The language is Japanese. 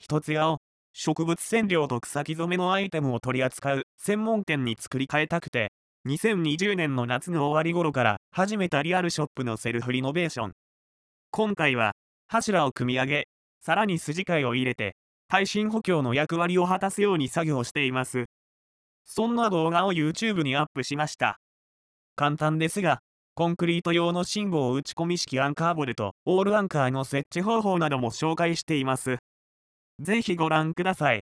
一つ屋を、植物染料と草木染めのアイテムを取り扱う専門店に作り変えたくて、2020年の夏の終わり頃から始めたリアルショップのセルフリノベーション。今回は、柱を組み上げ、さらに筋交いを入れて、耐震補強の役割を果たすように作業しています。そんな動画を YouTube にアップしました。簡単ですが、コンクリート用の信号打ち込み式アンカーボルト、オールアンカーの設置方法なども紹介しています。ぜひご覧ください。